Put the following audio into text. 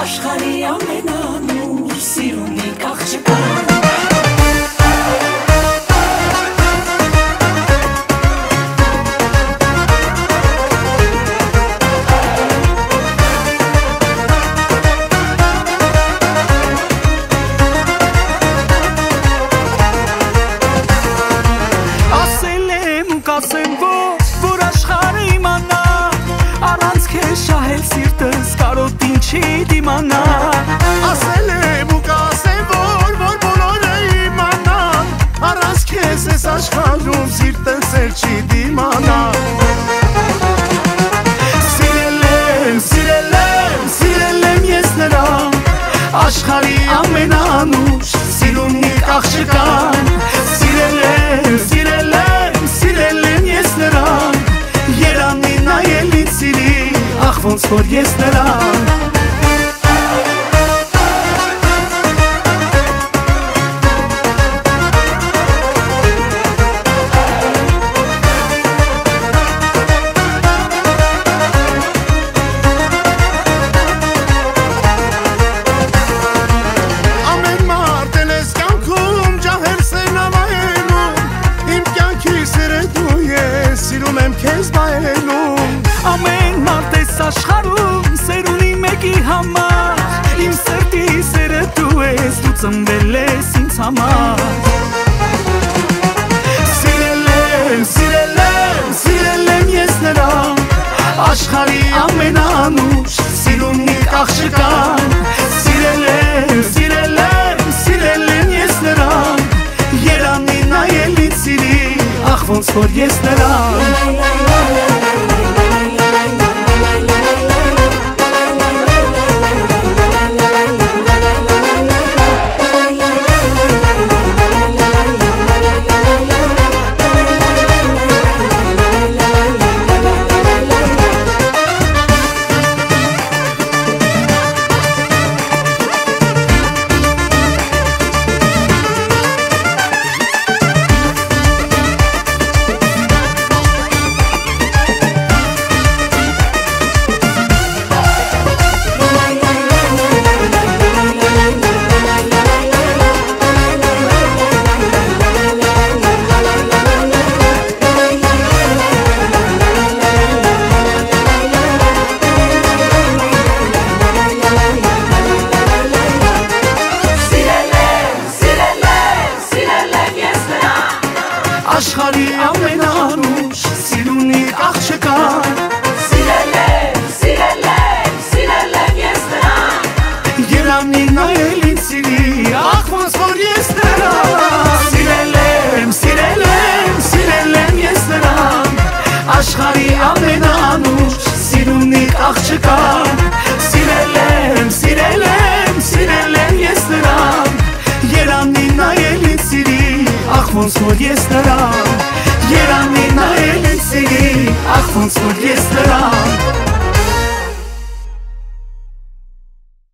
աշխարհի ամենանուր սիրունիկ աղջկա Որ աշխարհը իմանա առանց քեզ շահել սիրտս կարոտին չի դիմանա ասել եմ ու կասեմ որ բոլորը իմանան առանց քեզ ես աշխարհում սիրտս էլ չի դիմանա Սիրել եմ ես նրան աշխարհի ամենանուր սիրունիկ աղջկան Սիրել եմ ես նրան Երանի նայելից սիրի ախ ոնց որ ես նրան Սիրում եմ քեզ բայելում Ամեն մարդ ես աշխարհում սերունի մեկի համար Իմ սրտի սերը դու ես, դու ծնվել ես ինձ համար Սիրել եմ ես նրան Աշխարհի ամենանուր սիրունիկ աղջկան Սիրել եմ ես նրան Երանի նայելից սիրի ախ ոնց որ ես նրան Աշխարհի ամենանուր սիրունիկ աղջկան Սիրել եմ ես նրան Երանի նայելից սիրի ախ ոնց որ ես նրան Սիրել եմ ես նրան Աշխարհի ամենանուր սիրունիկ աղջկան Սիրել եմ ես նրան Երանի նայելից սիրի ախ ոնց որ ես նրան Երանի նայելից սիրի ախ ոնց որ ես նրան